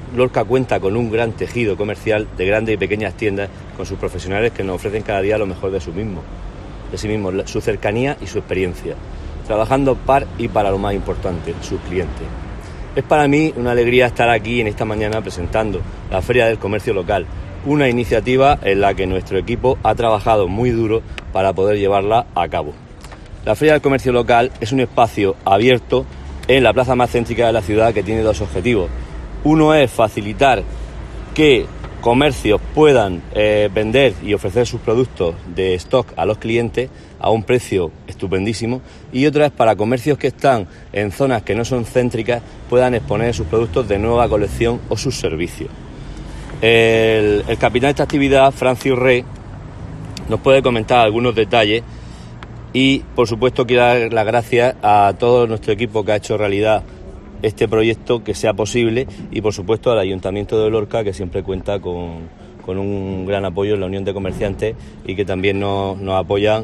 Lorca cuenta con un gran tejido comercial de grandes y pequeñas tiendas con sus profesionales que nos ofrecen cada día lo mejor de sí mismos, su cercanía y su experiencia, trabajando par y para lo más importante, sus clientes. Es para mí una alegría estar aquí en esta mañana presentando la Feria del Comercio Local, una iniciativa en la que nuestro equipo ha trabajado muy duro para poder llevarla a cabo. La Feria del Comercio Local es un espacio abierto en la plaza más céntrica de la ciudad que tiene dos objetivos. Uno es facilitar que comercios puedan vender y ofrecer sus productos de stock a los clientes a un precio estupendísimo, y otra es para comercios que están en zonas que no son céntricas puedan exponer sus productos de nueva colección o sus servicios. El capitán de esta actividad, Francis Rey, nos puede comentar algunos detalles y, por supuesto, quiero dar las gracias a todo nuestro equipo que ha hecho realidad este proyecto, que sea posible, y, por supuesto, al Ayuntamiento de Lorca, que siempre cuenta con un gran apoyo en la Unión de Comerciantes y que también nos apoyan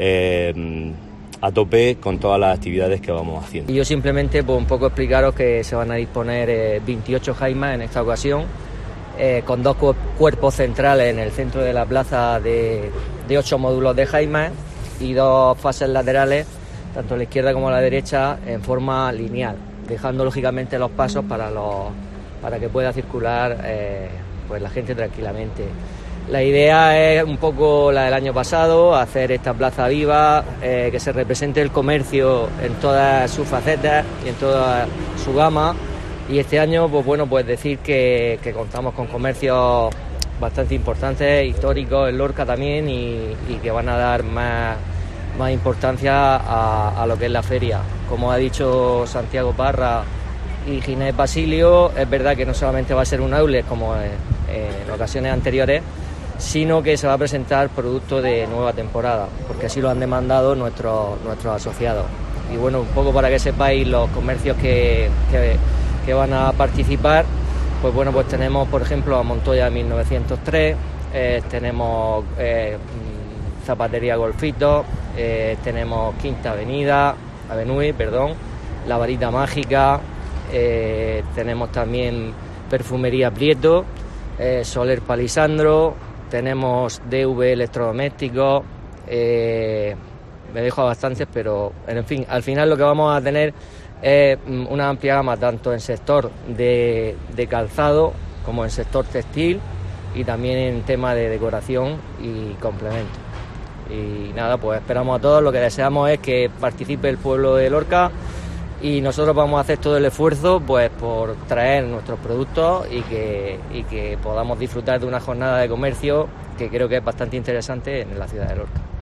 a tope con todas las actividades que vamos haciendo. Y yo simplemente un poco explicaros que se van a disponer 28 jaimas en esta ocasión, con dos cuerpos centrales en el centro de la plaza de 8 módulos de jaimas y dos fases laterales, tanto a la izquierda como a la derecha, en forma lineal, dejando lógicamente los pasos para que pueda circular pues la gente tranquilamente. La idea es un poco la del año pasado, hacer esta plaza viva, que se represente el comercio en todas sus facetas y en toda su gama. Y este año, pues bueno, pues decir que contamos con comercios bastante importantes, históricos en Lorca también, y que van a dar más importancia a lo que es la feria. Como ha dicho Santiago Parra y Ginés Basilio, es verdad que no solamente va a ser un outlet como en ocasiones anteriores, sino que se va a presentar productos de nueva temporada, porque así lo han demandado nuestros asociados. Y bueno, un poco para que sepáis los comercios que van a participar, pues bueno, pues tenemos, por ejemplo, a Montoya 1903, tenemos Zapatería Golfito, tenemos Quinta Avenue, La Varita Mágica, tenemos también Perfumería Prieto, Soler Palisandro, tenemos DV Electrodomésticos, me dejo bastantes, pero en fin, al final lo que vamos a tener es una amplia gama tanto en sector de calzado como en sector textil y también en tema de decoración y complementos. Y nada, pues esperamos a todos, lo que deseamos es que participe el pueblo de Lorca y nosotros vamos a hacer todo el esfuerzo pues por traer nuestros productos y que podamos disfrutar de una jornada de comercio que creo que es bastante interesante en la ciudad de Lorca.